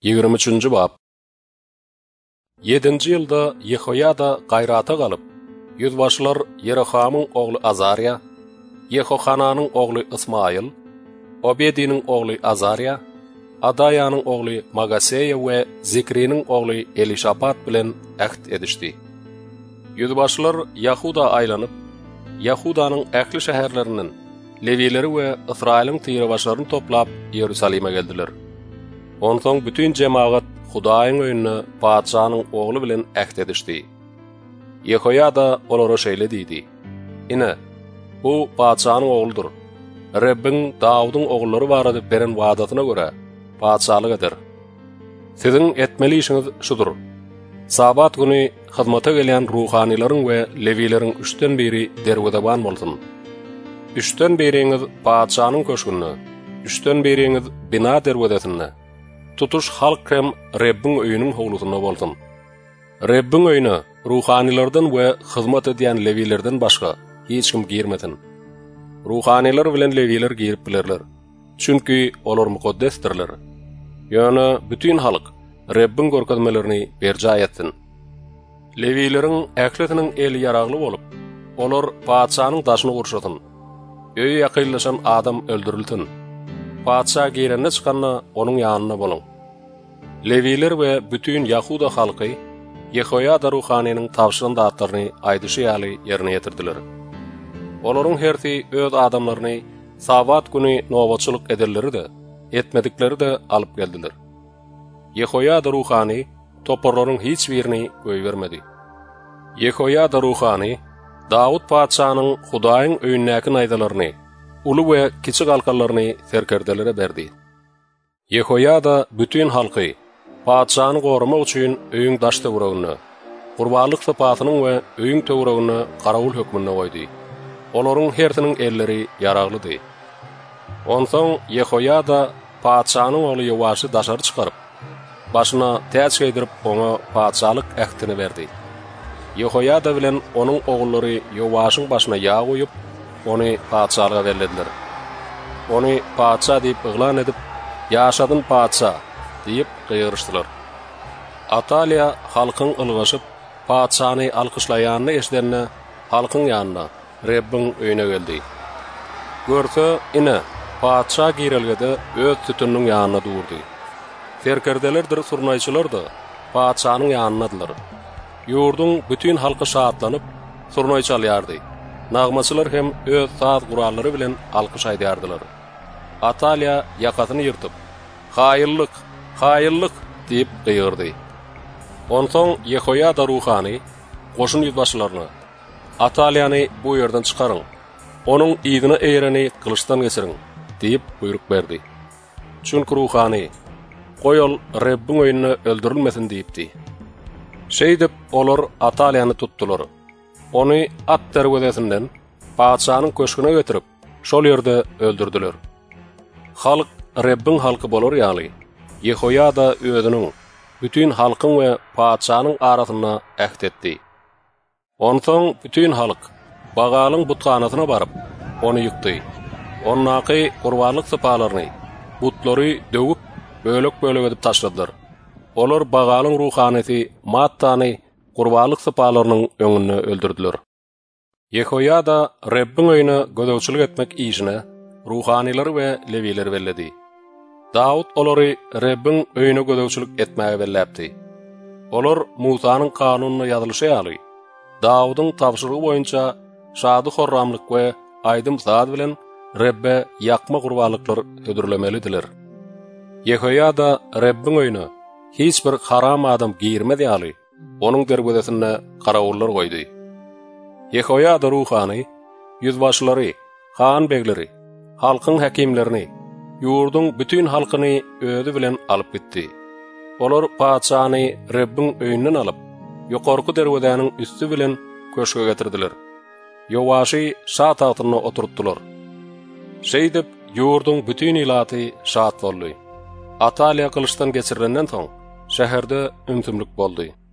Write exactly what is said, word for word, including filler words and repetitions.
yigirme üçünji bab. yedinji ýylda Yehoyada gaýrata galyp, ýüzbaşylar Yerohamyň ogly Azariya, Yehohananyň ogly Ismail, Obediniň ogly Azariya, Adaýanyň ogly Magaseya we Zikriniň ogly Elişapat bilen ähd edişdi. Ýüzbaşylar Yahuda aýlanyp, Yahudanyň ähli şäherlerinden Lewileri we Israiliň tyrabaşlaryny toplap Ýerusalime geldiler. Onsoň bütün jemaat Hudaýyň öýüne padşanyň ogly bilen ähd edişdi. Yehoyada olara şeýle diýdi: "Ine, bu padşanyň ogludur. Rabbin Dawudyň oglary barada beren wadatyna görä padşalyk eder. Siziň etmeli işiňiz şudur: Sabat güni hyzmata gelen ruhanilaryň we Lewileriň üçden biri derwedeban bolsun. Üçden biriňiz padşanyň köşkünde, üçden biriňiz bina derwedesinde, tutuş halk hem Rabbin öýüniň howlusynda bolsun. Rabbin öýüne ruhanilardan we hyzmat edýän Lewilerden başga hiç kim girmesin. Ruhanilar bilen Lewiler girip bilerler. Çünki olar mukaddesdirler. Ýöne bütün halk Rabbin görkezmelerini berja etsin. Lewileriň ähletiniň eli ýaragly bolup, olar padşanyň daşyny gurşatyn. Öýe ýakynlaşan adam öldürilsin. Padşa girenne çykanna onuň ýanyna bolun. Lewiler we bütün Yahuda halky Yehoyada ruhanynyň tawşyran datlaryny aýdyşy ýaly ýerine ýetirdiler. Olaryň hersi öz adamlaryny sabat güni nobatçylyk ederleri de, etmedikleri de alyp geldiler. Yehoyada ruhany toparlaryň hiç birini göýbermedi. Yehoyada ruhany Dawud padşanyň Hudaýyň öýündäki naýdalaryny, ulu we kiçik halkallaryny serkerdelere berdi. Yehoyada bütün halky padşany gorumak üçin öýüň daş töwregiňi, gurbanlyk sapatynyň we öýüň töwregiňi garawul hökmüne goýdy. Olaryň hertiniň elleri ýaraglydy. Onsoň Yehoyada padşanyň ogly Yowaşy daşary çykaryp, başyna täç geýdirip oňa padşalyk ähtini berdi. Yehoyada bilen onuň ogullary Yowaşyň başyna ýağ goýup, ony padşalyga berdiler. Ony padşa diýip yglan edip, ýaşadyn padşa diýip gıýyrışdylar. Ataliya halkyň ylgaşyp padşany alkyşlaýanyny eşidenne halkyň ýanyna Rabbin öýüne geldi. Görse ine padşa girelgede öz tütünniň ýanyna durdy. Serkerdelerdir surnaýçylar da padşanyň ýanynadylar. Ýurdun bütün halky şahatlanyp surnaý çalýardy. Nagmaçylar hem öz saz gurallary bilen alkyş aýdýardylar. Ataliya ýakasyny ýyrtyp, "Haýyrlyk, haýyrlyk" diýip gıýyrdy. Onsoň Yehoyada ruhany goşun ýüzbaşylaryna Ataliýany bu ýerden çykaryň, onuň ýygyna eýreni kılıçdan geçiriň diýip buyruk berdi. Çünki ruhany goýal Rabbin öýüne öldürilmesin diýipdi. Şeýdip olar Ataliýany tutdular. Ony at derwedesinden padşanyň köşküne götürüp şol ýerde öldürdiler. Halk Rabbin halky bolar ýaly Yehoyada özüniň bütün halkyň we padşanyň arasyna ähd etdi. Onsoň bütün halk bagalyň butkanasyna baryp ony ýykdy. Onnaky gurbanlyk sapalaryny, butlary döwüp bölek-bölek edip taşladylar. Olar bagalyň ruhanysy Mattany gurbanlyk sapalarynyň öňünde öldürdiler. Yehoyada Rabbin öýüne gödäwçilik etmek işine ruhaniler we Lewiler berledi. Dawud olary Rabbin öýüne gödäwçilik etmäge berläpdi. Olar Musanyň kanunyna ýazylşy ýaly Dawudyň tawşyrygy boýunça şady horramlyk we aýdym zat bilen Rabbe ýakma gurbanlyklar ödürlemelidiler. Yehoyada Rabbin öýüne hiç bir haram adam girmedi ýaly onuň derwedesine garawullar goýdy. Yehoyada ruhany ýüzbaşylary, han begleri, halkyň hakimlerini, ýurdun bütün halkyny özü bilen alyp gitdi. Olar padşany Rabbin öýünden alyp, ýokarky derwedäniň üstü bilen köşke getirdiler. Yowaşy şah tagtyna oturtdylar. Şeýdip ýurdun bütün ilaty şat boldy. Ataliýa kılıçdan geçirenden soň şäherde ümtümlik boldy.